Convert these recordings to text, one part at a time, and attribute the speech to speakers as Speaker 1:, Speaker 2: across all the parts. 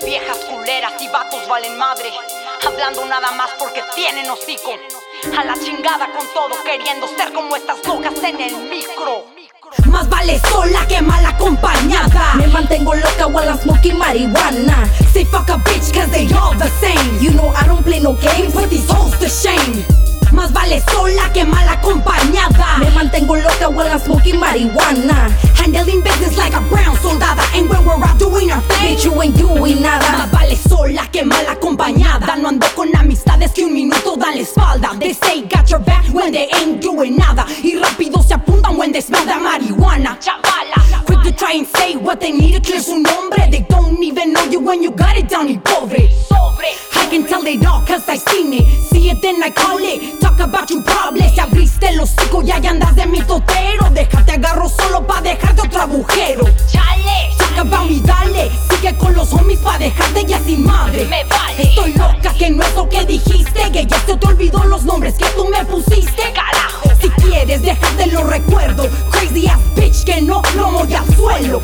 Speaker 1: Viejas culeras y vatos valen madre, hablando nada más porque tienen hocico. A la chingada con todo, queriendo ser como estas locas en el micro.
Speaker 2: Más vale sola que mal acompañada.
Speaker 3: Me mantengo loca while I'm smoking marijuana.
Speaker 2: Say fuck a bitch cause they all the same.
Speaker 3: You know I don't play no games,
Speaker 2: Put these hoes to shame. Más vale sola que mal acompañada.
Speaker 3: Me mantengo loca while I'm smoking marijuana.
Speaker 2: Handling business like a brown soldada. And when we're out doing our thing,
Speaker 3: Bitch, you ain't doing nada.
Speaker 2: más vale sola que mal acompañada. No ando con amistades que un minuto dan la espalda. They say got your back when they ain't doing nada. Y rápido se apuntan when they smell that marijuana.
Speaker 1: Chavala,
Speaker 2: Quick to try and say what they need to clear su nombre. They don't even know you when you got it down y pobre.
Speaker 1: sobre.
Speaker 2: I can tell they all cause I seen it. See it then I call it. Talk about you problems. Ya abriste el hocico y ahí andas de mitotero. Déjate agarro solo pa' dejarte otro agujero.
Speaker 1: Chale,
Speaker 2: Talk about me, dale. Sigue con los homies pa' dejarte ya sin madre.
Speaker 1: me vale.
Speaker 2: Estoy loca que no es lo que dijiste. Que ya se te olvidó los nombres que tú me pusiste.
Speaker 1: Carajo,
Speaker 2: Si quieres dejarte los recuerdos. Crazy ass bitch que no voy al suelo.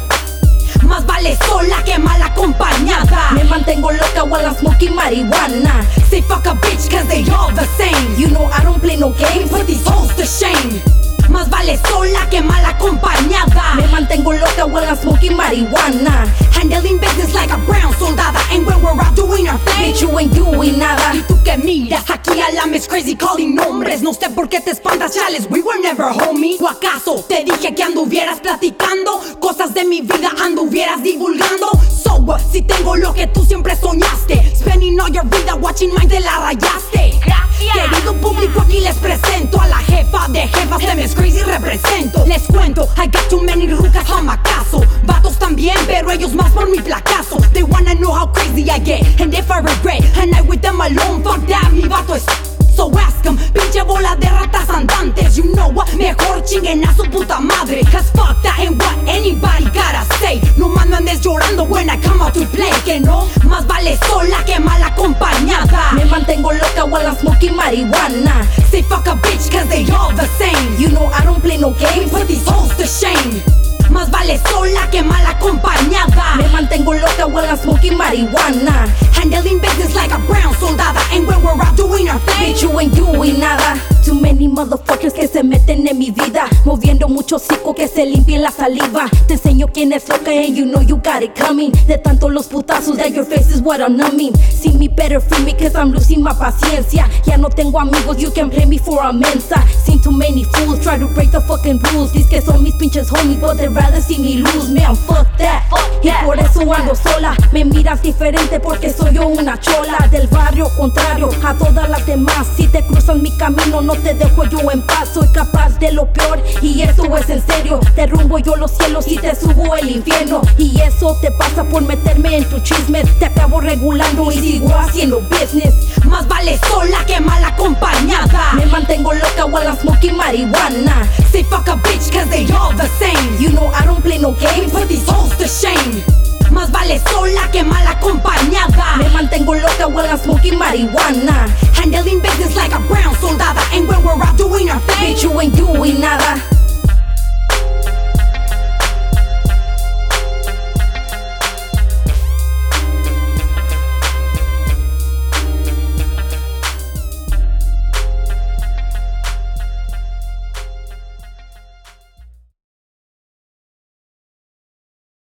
Speaker 2: Más vale sola que mal acompañada.
Speaker 3: Me mantengo loca while I'm smoking marijuana.
Speaker 2: Say fuck a bitch cause they all the same.
Speaker 3: You know I don't play no games,
Speaker 2: Put these hoes to shame. Más vale sola que mal acompañada.
Speaker 3: Me mantengo loca while I'm smoking marijuana.
Speaker 2: Handling business like a brown soldada. And when we're out doing our thing,
Speaker 3: Bitch, you ain't doing nada.
Speaker 2: y tú que miras aquí a la Miss Crazy calling nombres. No sé por qué te espantas, chales, we were never homies. ¿O acaso te dije que anduvieras platicando? Cosas de mi vida anduvieras divulgando. So what, si tengo lo que tú siempre soñaste. Spending all your vida watching mine, te la rayaste.
Speaker 1: gracias.
Speaker 2: Querido público, aquí les presento a la jefa de jefas de Miss Crazy represento. Les cuento, I got too many rucas a macazo. Vatos también, pero ellos más por mi placazo. They wanna know how crazy I get, and if I regret a night with them alone, fuck that, mi vato es. So ask em, pinche bola de ratas andantes. You know what, mejor chinguen a su puta madre. Cause fuck that ain't what anybody gotta say. No más no andes llorando when I come out to play. Que no, más vale sola que mal acompañada.
Speaker 3: Me mantengo loca while I'm smoking marijuana.
Speaker 2: Say fuck a bitch cause they all the same.
Speaker 3: You know I don't play no games,
Speaker 2: Put these hoes to shame. Más vale sola que mal acompañada.
Speaker 3: Me mantengo loca while I'm smoking marijuana.
Speaker 2: Handling business like a brown soldada. And when we're out doing our thing,
Speaker 3: Bitch, you ain't doing nada. Too many motherfuckers que se meten en mi vida, moviendo mucho hocico que se limpien la saliva. Te enseño quién es loca and you know you got it coming. De tanto los putazos that your face is what I'm numbing. See me better free me cause I'm losing my paciencia. Ya no tengo amigos, you can play me for a mensa. Seen too many fools try to break the fucking rules. Dice que son mis pinches homies but they'd rather see me lose. Man, fuck that. Y por eso ando sola. Me miras diferente porque soy yo una chola del barrio contrario a todas las demás. Si te cruzas mi camino no te dejo yo en paz. Soy capaz de lo peor y esto es en serio. Derrumbo yo los cielos y te subo el infierno. Y eso te pasa por meterme en tu chisme. Te acabo regulando y sigo haciendo business.
Speaker 2: más vale sola que mal acompañada.
Speaker 3: Me mantengo loca while I'm smoking marijuana.
Speaker 2: Say fuck a bitch cause they all the same.
Speaker 3: You know I don't play no games,
Speaker 2: Put these hoes to shame. Más vale sola que mal acompañada.
Speaker 3: me mantengo loca while I'm smoking marijuana.
Speaker 2: Handling business like a brown soldada. And when we're out doing our thing,
Speaker 3: Bitch, you ain't doing nada.